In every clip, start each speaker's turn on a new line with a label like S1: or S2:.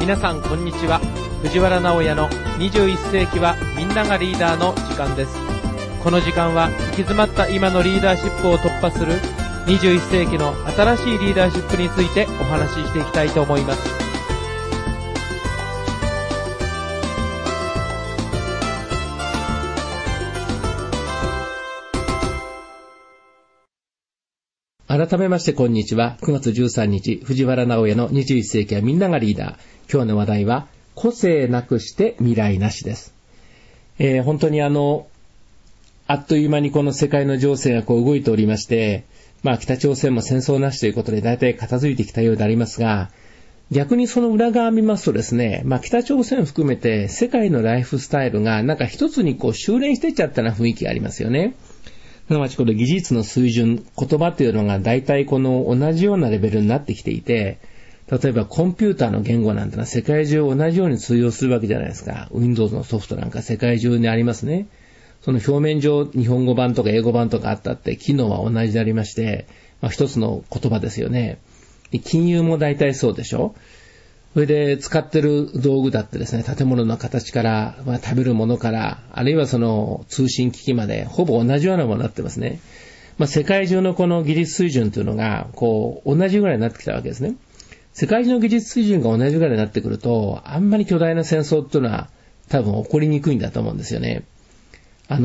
S1: 皆さんこんにちは。藤原直也の21世紀はみんながリーダーの時間です。この時間は行き詰まった今のリーダーシップを突破する21世紀の新しいリーダーシップについてお話ししていきたいと思います。
S2: 改めましてこんにちは。9月13日、藤原直也の21世紀はみんながリーダー。今日の話題は、個性なくして未来なしです。本当にあっという間にこの世界の情勢が動いておりまして、北朝鮮も戦争なしということで大体片付いてきたようでありますが、逆にその裏側を見ますとですね、北朝鮮を含めて世界のライフスタイルがなんか一つに修練していっちゃったような雰囲気がありますよね。すなわちこの技術の水準、言葉というのが大体同じようなレベルになってきていて、例えばコンピューターの言語なんてのは世界中同じように通用するわけじゃないですか。Windows のソフトなんか世界中にありますね。その表面上日本語版とか英語版とかあったって機能は同じでありまして、一つの言葉ですよね。金融も大体そうでしょ。それで使ってる道具だってですね、建物の形から、食べるものから、あるいはその通信機器までほぼ同じようなものになってますね。世界中のこの技術水準というのが同じぐらいになってきたわけですね。世界中の技術水準が同じぐらいになってくると、あんまり巨大な戦争っていうのは多分起こりにくいんだと思うんですよね。だ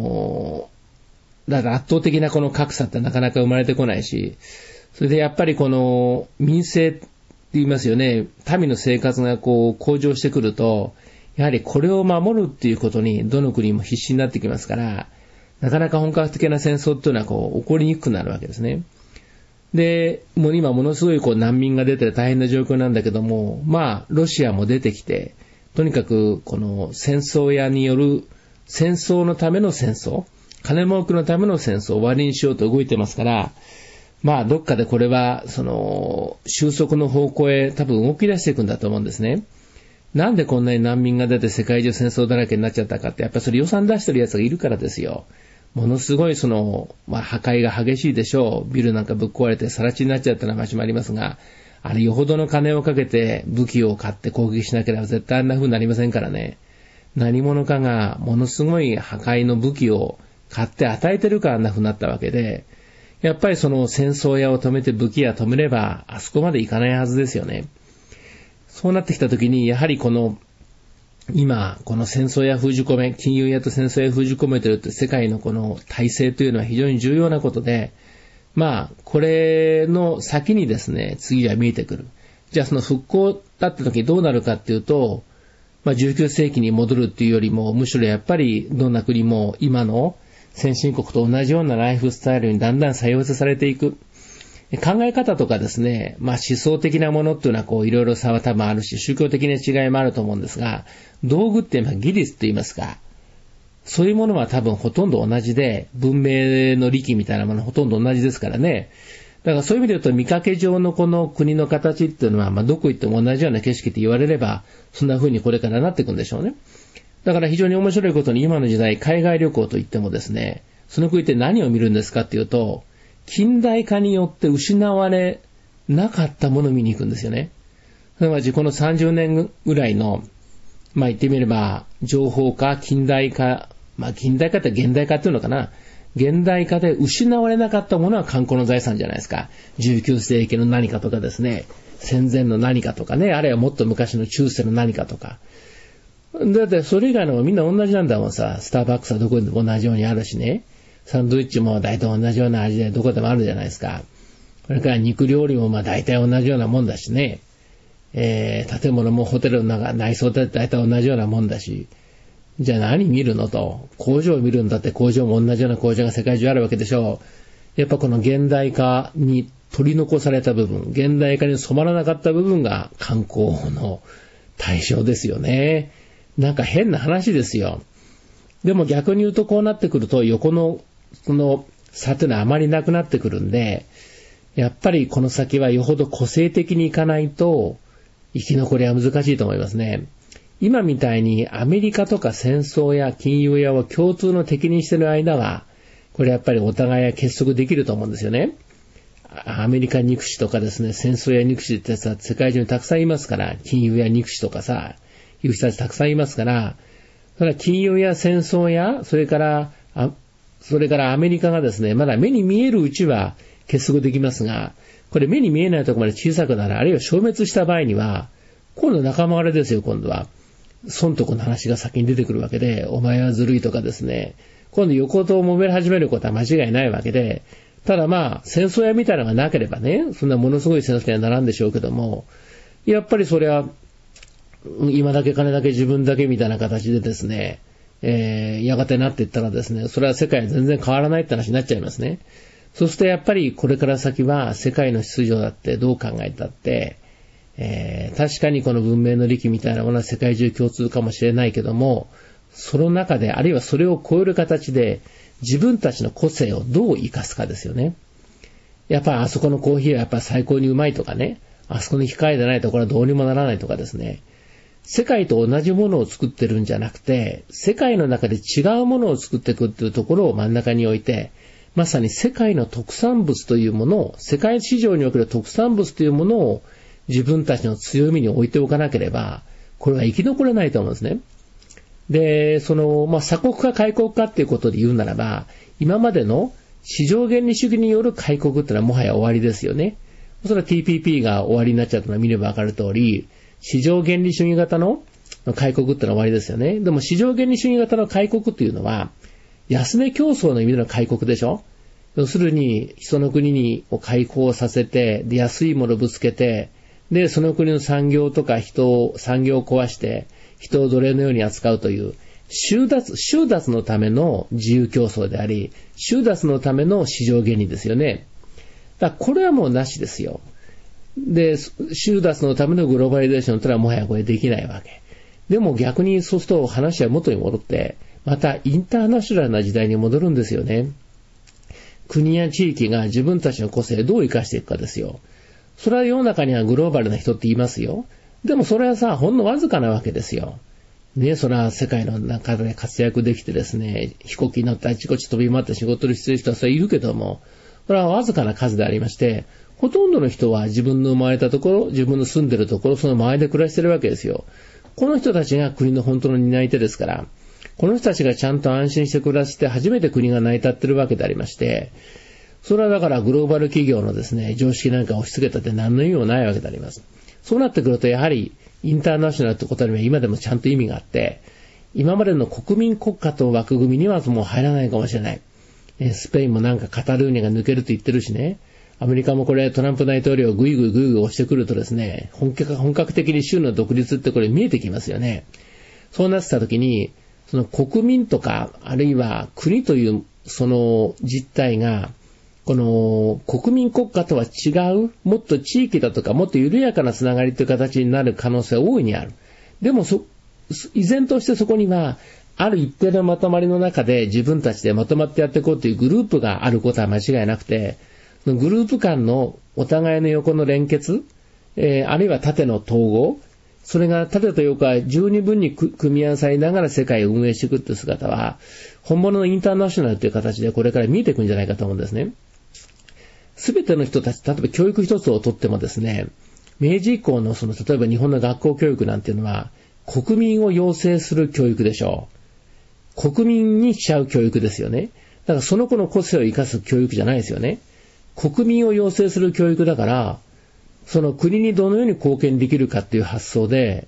S2: から圧倒的なこの格差ってなかなか生まれてこないし、それでやっぱり民生って言いますよね。民の生活が向上してくると、やはりこれを守るっていうことにどの国も必死になってきますから、なかなか本格的な戦争っていうのは起こりにくくなるわけですね。で、もう今ものすごい難民が出て大変な状況なんだけども、ロシアも出てきて、とにかくこの戦争屋による戦争のための戦争、金儲けのための戦争を終わりにしようと動いてますから、どっかでこれは、収束の方向へ多分動き出していくんだと思うんですね。なんでこんなに難民が出て世界中戦争だらけになっちゃったかって、やっぱりそれ予算出してる奴がいるからですよ。ものすごい破壊が激しいでしょう。ビルなんかぶっ壊れて更地になっちゃったような場所もありますが、あれよほどの金をかけて武器を買って攻撃しなければ絶対あんな風になりませんからね。何者かがものすごい破壊の武器を買って与えてるからあんな風になったわけで、やっぱりその戦争屋を止めて武器屋止めればあそこまでいかないはずですよね。そうなってきたときにやはり今この戦争屋封じ込め、金融屋と戦争屋封じ込めてるって世界のこの体制というのは非常に重要なことで、これの先にですね、次は見えてくる。じゃあその復興だったときどうなるかっていうと、19世紀に戻るっていうよりも、むしろやっぱりどんな国も今の先進国と同じようなライフスタイルにだんだん採用されていく。考え方とかですね、思想的なものっていうのはいろいろ差は多分あるし、宗教的な違いもあると思うんですが、道具って技術って言いますか、そういうものは多分ほとんど同じで、文明の利器みたいなものほとんど同じですからね。だからそういう意味で言うと見かけ上のこの国の形っていうのは、どこ行っても同じような景色って言われれば、そんな風にこれからなっていくんでしょうね。だから非常に面白いことに今の時代、海外旅行といってもですね、その国って何を見るんですかっていうと、近代化によって失われなかったものを見に行くんですよね。すなわちこの30年ぐらいの、言ってみれば、情報化、近代化、近代化って現代化っていうのかな。現代化で失われなかったものは観光の財産じゃないですか。19世紀の何かとかですね、戦前の何かとかね、あるいはもっと昔の中世の何かとか。だってそれ以外のもみんな同じなんだもんさ。スターバックスはどこでも同じようにあるしね。サンドイッチも大体同じような味でどこでもあるじゃないですか。それから肉料理も大体同じようなもんだしね。建物もホテルの内装だって大体同じようなもんだし。じゃあ何見るのと。工場を見るんだって工場も同じような工場が世界中あるわけでしょう。やっぱこの現代化に取り残された部分、現代化に染まらなかった部分が観光の対象ですよね。なんか変な話ですよ。でも逆に言うとこうなってくると横のその差というのはあまりなくなってくるんで、やっぱりこの先はよほど個性的にいかないと生き残りは難しいと思いますね。今みたいにアメリカとか戦争や金融屋を共通の敵にしている間は、これやっぱりお互いは結束できると思うんですよね。 アメリカ憎しとかですね、戦争や憎しってさ、世界中にたくさんいますから、金融や憎しとかさ、いう人たちたくさんいますから、それは金融や戦争や、それからアメリカがですね、まだ目に見えるうちは結束できますが、これ目に見えないところまで小さくなる、あるいは消滅した場合には、今度仲間割れですよ、今度は。損得の話が先に出てくるわけで、お前はずるいとかですね、今度横と揉め始めることは間違いないわけで、ただまあ、戦争やみたいなのがなければね、そんなものすごい戦争にはならんでしょうけども、やっぱりそれは、今だけ金だけ自分だけみたいな形でですね、やがてなっていったらですね、それは世界は全然変わらないって話になっちゃいますね。そうするとやっぱりこれから先は世界の秩序だってどう考えたって、確かにこの文明の利器みたいなものは世界中共通かもしれないけども、その中で、あるいはそれを超える形で自分たちの個性をどう生かすかですよね。やっぱりあそこのコーヒーはやっぱり最高にうまいとかね、あそこに機械でないとこれはどうにもならないとかですね、世界と同じものを作ってるんじゃなくて、世界の中で違うものを作っていくっていうところを真ん中に置いて、まさに世界の特産物というものを、世界市場における特産物というものを自分たちの強みに置いておかなければ、これは生き残れないと思うんですね。で、鎖国か開国かっていうことで言うならば、今までの市場原理主義による開国ってのはもはや終わりですよね。それは TPP が終わりになっちゃったのは見ればわかる通り、市場原理主義型の開国ってのは終わりですよね。でも市場原理主義型の開国っていうのは、安値競争の意味での開国でしょ。要するに、その国に開放させて、で、安いものをぶつけて、で、その国の産業とか産業を壊して、人を奴隷のように扱うという、収奪のための自由競争であり、収奪のための市場原理ですよね。だからこれはもうなしですよ。で、収奪のためのグローバリゼーションというのはもはやこれできないわけ。でも逆にそうすると話は元に戻って、またインターナショナルな時代に戻るんですよね。国や地域が自分たちの個性をどう生かしていくかですよ。それは世の中にはグローバルな人って言いますよ。でもそれはさ、ほんのわずかなわけですよ。ね、それは世界の中で活躍できてですね、飛行機に乗ってあちこち飛び回って仕事をしている人はそれいるけども、これはわずかな数でありまして、ほとんどの人は自分の生まれたところ、自分の住んでるところ、その周りで暮らしてるわけですよ。この人たちが国の本当の担い手ですから、この人たちがちゃんと安心して暮らして初めて国が成り立ってるわけでありまして、それはだからグローバル企業のですね、常識なんか押し付けたって何の意味もないわけであります。そうなってくるとやはりインターナショナルってことには今でもちゃんと意味があって、今までの国民国家と枠組みにはもう入らないかもしれない。スペインもなんかカタルーニャが抜けると言ってるしね。アメリカもこれトランプ大統領をぐいぐい押してくるとですね、本格的に州の独立ってこれ見えてきますよね。そうなってた時に、その国民とか、あるいは国というその実態が、この国民国家とは違う、もっと地域だとか、もっと緩やかなつながりという形になる可能性は大いにある。でも依然としてそこには、ある一定のまとまりの中で自分たちでまとまってやっていこうというグループがあることは間違いなくて、グループ間のお互いの横の連結、あるいは縦の統合、それが縦と横は十二分に組み合わさりながら世界を運営していくという姿は、本物のインターナショナルという形でこれから見えていくんじゃないかと思うんですね。すべての人たち、例えば教育一つをとってもですね、明治以降の例えば日本の学校教育なんていうのは、国民を養成する教育でしょう。国民にしちゃう教育ですよね。だからその子の個性を生かす教育じゃないですよね。国民を養成する教育だから、その国にどのように貢献できるかっていう発想で、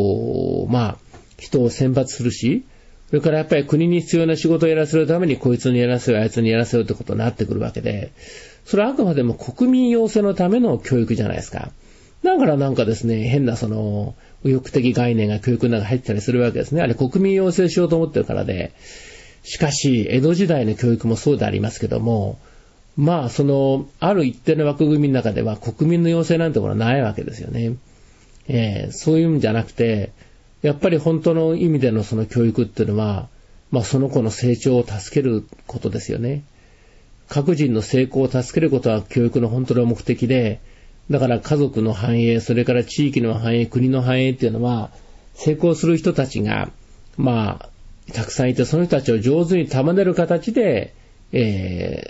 S2: 人を選抜するし、それからやっぱり国に必要な仕事をやらせるためにこいつにやらせよう、あいつにやらせようってことになってくるわけで、それはあくまでも国民養成のための教育じゃないですか。だからなんかですね、変な右翼的概念が教育の中に入ったりするわけですね。あれ国民養成しようと思ってるからで、しかし江戸時代の教育もそうでありますけども、ある一定の枠組みの中では国民の要請なんてものはないわけですよね。そういうんじゃなくて、やっぱり本当の意味でのその教育っていうのは、その子の成長を助けることですよね。各人の成功を助けることは教育の本当の目的で、だから家族の繁栄、それから地域の繁栄、国の繁栄っていうのは、成功する人たちが、たくさんいて、その人たちを上手に束ねる形で、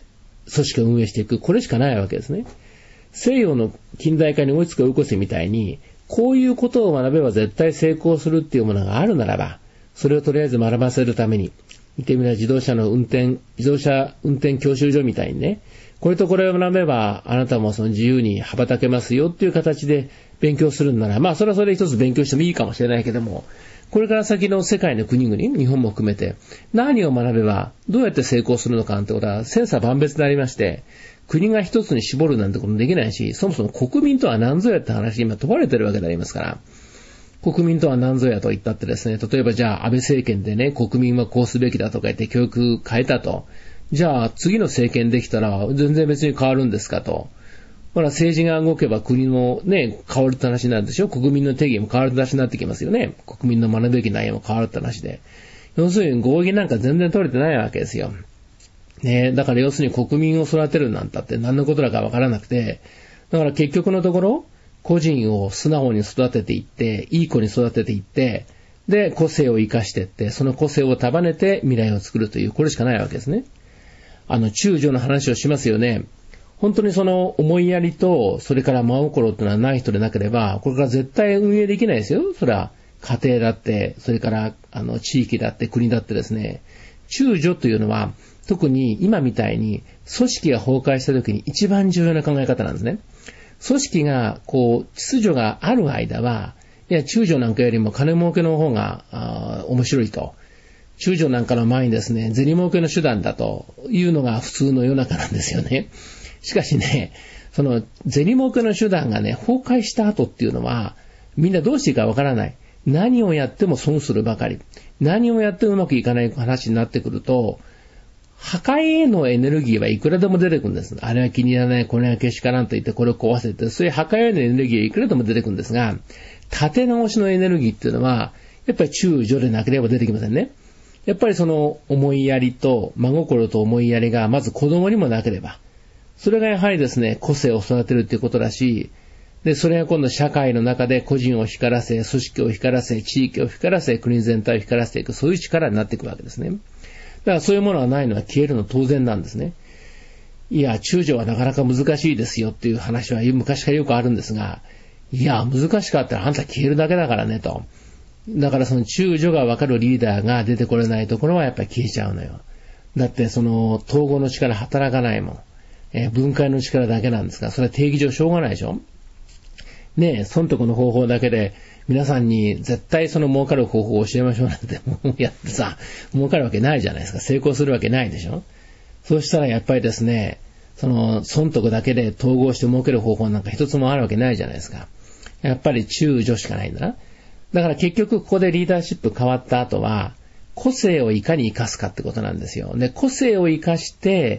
S2: 組織を運営していく。これしかないわけですね。西洋の近代化に追いつく追い越せみたいに、こういうことを学べば絶対成功するっていうものがあるならば、それをとりあえず学ばせるために、言ってみれば自動車運転教習所みたいにね、これとこれを学べば、あなたもその自由に羽ばたけますよっていう形で勉強するんなら、まあそれはそれで一つ勉強してもいいかもしれないけども、これから先の世界の国々、日本も含めて、何を学べばどうやって成功するのかなんてことは千差万別でありまして、国が一つに絞るなんてこともできないし、そもそも国民とは何ぞやって話今問われてるわけでありますから、国民とは何ぞやと言ったってですね、例えばじゃあ安倍政権でね、国民はこうすべきだとか言って教育変えたと。じゃあ次の政権できたら全然別に変わるんですかと。ほら政治が動けば国もね、変わるって話になるでしょ。国民の定義も変わるって話になってきますよね。国民の学ぶべき内容も変わるって話で。要するに合議なんか全然取れてないわけですよ。ね、だから要するに国民を育てるなんたって何のことだかわからなくて、だから結局のところ、個人を素直に育てていって、いい子に育てていって、で、個性を生かしていって、その個性を束ねて未来を作るという、これしかないわけですね。中女の話をしますよね。本当にその思いやりと、それから真心ってのはない人でなければ、これから絶対運営できないですよ。それは家庭だって、それから地域だって国だってですね。中女というのは、特に今みたいに組織が崩壊した時に一番重要な考え方なんですね。組織が秩序がある間は、いや中女なんかよりも金儲けの方が面白いと。中女なんかの前にですね、銭儲けの手段だというのが普通の世の中なんですよね。しかしね、その銭儲けの手段がね、崩壊した後っていうのは、みんなどうしていいかわからない。何をやっても損するばかり。何をやってもうまくいかない話になってくると、破壊へのエネルギーはいくらでも出てくるんです。あれは気に入らない、これはけしからんと言ってこれを壊せて、そういう破壊へのエネルギーはいくらでも出てくるんですが、立て直しのエネルギーっていうのは、やっぱり中女でなければ出てきませんね。やっぱりその思いやりと真心と思いやりがまず子供にもなければ、それがやはりですね、個性を育てるっていうことだし、で、それが今度社会の中で個人を光らせ、組織を光らせ、地域を光らせ、国全体を光らせていく、そういう力になっていくわけですね。だからそういうものがないのは消えるの当然なんですね。いや、中女はなかなか難しいですよっていう話は昔からよくあるんですが、いや、難しかったらあんた消えるだけだからねと。だからその中女が分かるリーダーが出てこれないところはやっぱり消えちゃうのよ。だってその統合の力働かないもん。分解の力だけなんですが、それは定義上しょうがないでしょ。ねえ、損得の方法だけで皆さんに絶対その儲かる方法を教えましょうなんてやってさ、儲かるわけないじゃないですか。成功するわけないでしょ。そうしたらやっぱりですね、その損得だけで統合して儲ける方法なんか一つもあるわけないじゃないですか。やっぱり中女しかないんだな。だから結局ここでリーダーシップ変わった後は、個性をいかに生かすかってことなんですよ。で、個性を生かして、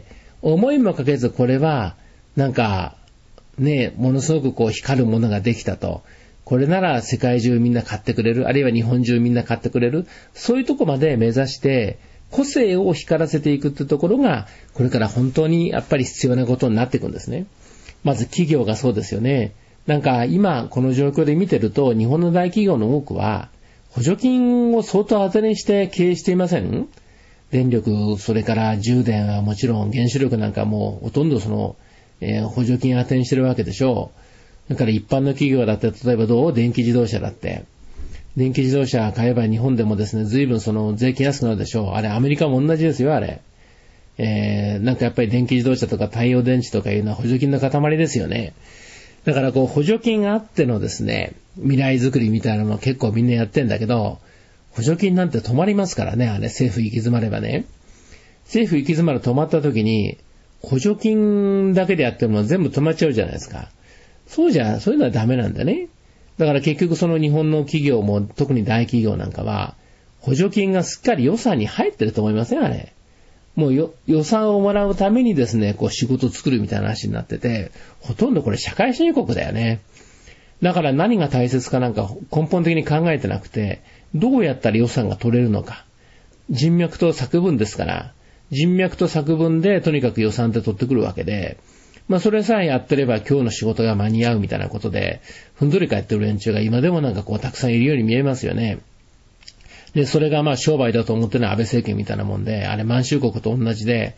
S2: 思いもかけずこれは、なんか、ね、ものすごく光るものができたと。これなら世界中みんな買ってくれる。あるいは日本中みんな買ってくれる。そういうとこまで目指して、個性を光らせていくってところが、これから本当にやっぱり必要なことになっていくんですね。まず企業がそうですよね。なんか今この状況で見てると、日本の大企業の多くは、補助金を相当当てにして経営していません？電力、それから充電はもちろん原子力なんかもほとんどその、補助金当てにしてるわけでしょう。だから一般の企業だって例えば電気自動車だって。電気自動車買えば日本でもですね、随分その税金安くなるでしょう。あれアメリカも同じですよ、あれ。なんかやっぱり電気自動車とか太陽電池とかいうのは補助金の塊ですよね。だから補助金があってのですね、未来づくりみたいなのも結構みんなやってんだけど、補助金なんて止まりますからね、あれ政府行き詰まればね。政府行き詰まる止まった時に、補助金だけでやっても全部止まっちゃうじゃないですか。そういうのはダメなんだね。だから結局その日本の企業も特に大企業なんかは、補助金がすっかり予算に入ってると思いません？あれ。もう予算をもらうためにですね、仕事を作るみたいな話になってて、ほとんどこれ社会主義国だよね。だから何が大切かなんか根本的に考えてなくて、どうやったら予算が取れるのか。人脈と作文ですから、人脈と作文でとにかく予算って取ってくるわけで、それさえやってれば今日の仕事が間に合うみたいなことで、ふんどり返ってる連中が今でもなんかたくさんいるように見えますよね。で、それが商売だと思ってるのは安倍政権みたいなもんで、あれ満州国と同じで、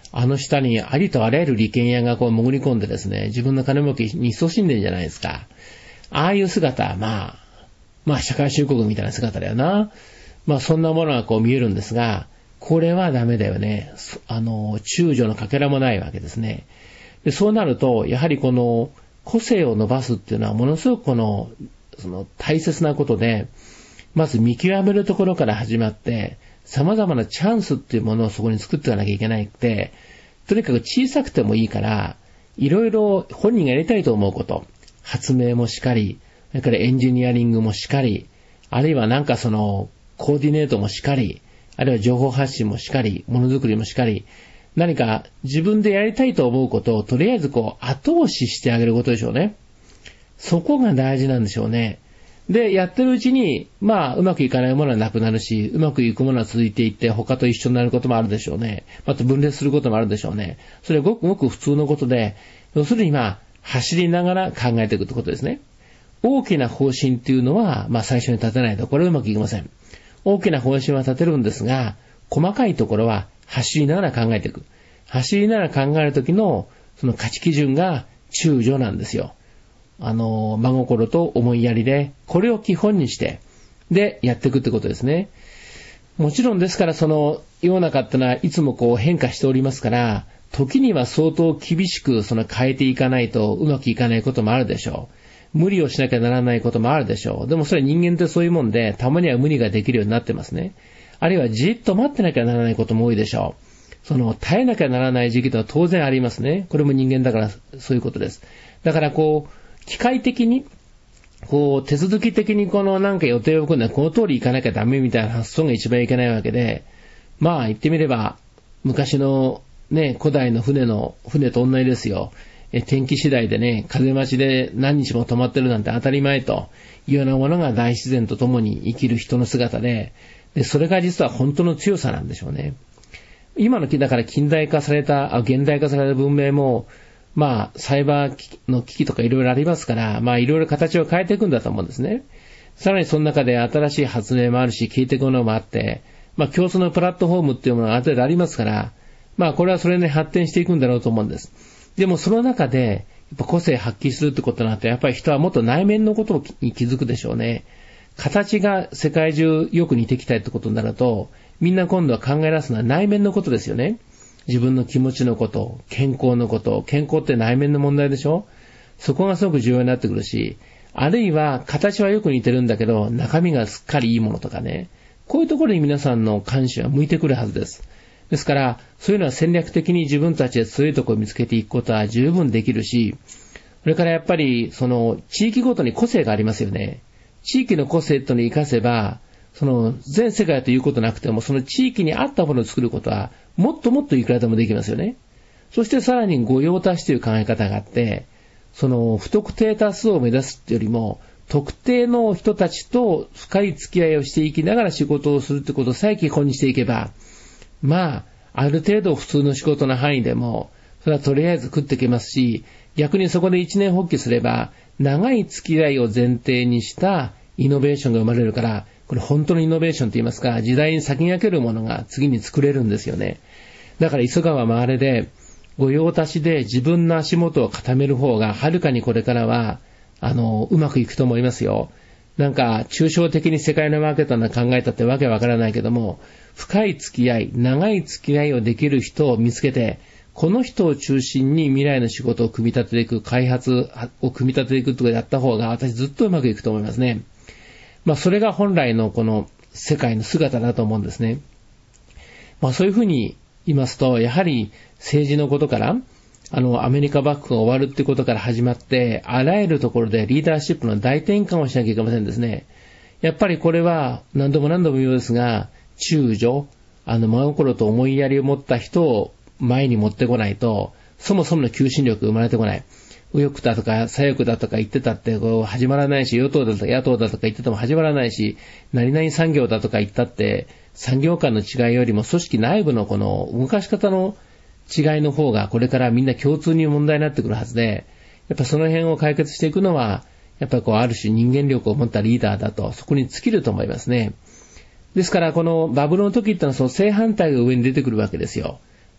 S2: あの下にありとあらゆる利権屋がこう潜り込んでですね、自分の金儲けに勤しんでるんじゃないですか。ああいう姿、まあ社会主義国みたいな姿だよな。そんなものがこう見えるんですが、これはダメだよね。中女のかけらもないわけですね。で、そうなると、やはりこの個性を伸ばすっていうのはものすごくその大切なことで、まず見極めるところから始まって、様々なチャンスっていうものをそこに作っていかなきゃいけないって、とにかく小さくてもいいから、いろいろ本人がやりたいと思うこと、発明もしかり、それからエンジニアリングもしかり、あるいはなんかそのコーディネートもしかり、あるいは情報発信もしかり、ものづくりもしかり、何か自分でやりたいと思うことをとりあえずこう後押ししてあげることでしょうね。そこが大事なんでしょうね。で、やってるうちに、うまくいかないものはなくなるし、うまくいくものは続いていって、他と一緒になることもあるでしょうね。また分裂することもあるでしょうね。それはごくごく普通のことで、要するに走りながら考えていくってことですね。大きな方針っていうのは、最初に立てないと、これはうまくいきません。大きな方針は立てるんですが、細かいところは走りながら考えていく。走りながら考えるときの、その価値基準が中女なんですよ。真心と思いやりで、これを基本にして、で、やっていくってことですね。もちろんですから、その世の中ってのはいつもこう変化しておりますから、時には相当厳しく変えていかないとうまくいかないこともあるでしょう。無理をしなきゃならないこともあるでしょう。でもそれは人間ってそういうもんで、たまには無理ができるようになってますね。あるいはじっと待ってなきゃならないことも多いでしょう。耐えなきゃならない時期とは当然ありますね。これも人間だからそういうことです。だから機械的に、手続き的になんか予定を組んでこの通り行かなきゃダメみたいな発想が一番いけないわけで、言ってみれば、昔のね、古代の船と同じですよ。天気次第でね、風待ちで何日も止まってるなんて当たり前というようなものが大自然と共に生きる人の姿で、それが実は本当の強さなんでしょうね。今のだから現代化された文明も、サイバーの機器とかいろいろありますから、いろいろ形を変えていくんだと思うんですね。さらにその中で新しい発明もあるし、消えていくものもあって、共通のプラットフォームっていうものがある程度ありますから、これはそれで発展していくんだろうと思うんです。でもその中で、やっぱ個性発揮するってことになって、やっぱり人はもっと内面のことに気づくでしょうね。形が世界中よく似てきたいってことになると、みんな今度は考え出すのは内面のことですよね。自分の気持ちのこと、健康のこと、健康って内面の問題でしょ。そこがすごく重要になってくるし、あるいは形はよく似てるんだけど、中身がすっかりいいものとかね。こういうところに皆さんの関心は向いてくるはずです。ですから、そういうのは戦略的に自分たちで強いところを見つけていくことは十分できるし、それからやっぱり、地域ごとに個性がありますよね。地域の個性というのを活かせば、全世界ということなくても、その地域に合ったものを作ることは、もっともっといくらでもできますよね。そしてさらに御用達という考え方があって、不特定多数を目指すっていうよりも、特定の人たちと深い付き合いをしていきながら仕事をするってことさえ基本にしていけば、ある程度普通の仕事の範囲でも、それはとりあえず食っていけますし、逆にそこで一年発起すれば、長い付き合いを前提にしたイノベーションが生まれるから、これ本当のイノベーションと言いますか、時代に先駆けるものが次に作れるんですよね。だから急がば回れで、御用達で自分の足元を固める方が、はるかにこれからは、うまくいくと思いますよ。なんか、抽象的に世界のマーケットな考えたってわけわからないけども、深い付き合い、長い付き合いをできる人を見つけて、この人を中心に未来の仕事を組み立てていく、開発を組み立てていくとかやった方が、私ずっとうまくいくと思いますね。それが本来のこの世界の姿だと思うんですね。そういうふうに言いますと、やはり政治のことから、アメリカ幕府が終わるってことから始まって、あらゆるところでリーダーシップの大転換をしなきゃいけませんですね。やっぱりこれは何度も何度も言うようですが、中女、真心と思いやりを持った人を前に持ってこないと、そもそもの求心力が生まれてこない。右翼だとか左翼だとか言ってたって始まらないし、与党だとか野党だとか言ってても始まらないし、何々産業だとか言ったって産業間の違いよりも組織内部のこの動かし方の違いの方がこれからみんな共通に問題になってくるはずで、やっぱその辺を解決していくのはやっぱりある種人間力を持ったリーダーだと、そこに尽きると思いますね。ですからこのバブルの時ってのはその正反対が上に出てくるわけですよ。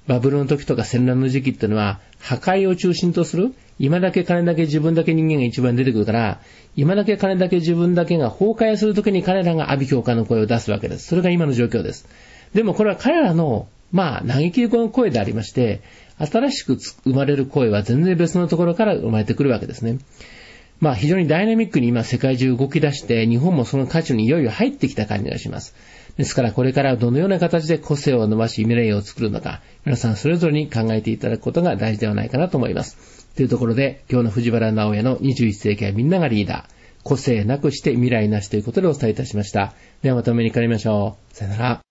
S2: バブルの時とか戦乱の時期っていうのは、破壊を中心とする、今だけ金だけ自分だけ人間が一番出てくるから、今だけ金だけ自分だけが崩壊する時に彼らが阿鼻教官の声を出すわけです。それが今の状況です。でもこれは彼らの、嘆きの声でありまして、新しく生まれる声は全然別のところから生まれてくるわけですね。非常にダイナミックに今世界中動き出して、日本もその渦中にいよいよ入ってきた感じがします。ですからこれからどのような形で個性を伸ばし未来を作るのか、皆さんそれぞれに考えていただくことが大事ではないかなと思います。というところで、今日の藤原直也の21世紀はみんながリーダー、個性なくして未来なしということでお伝えいたしました。ではまたお目にかかりましょう。さよなら。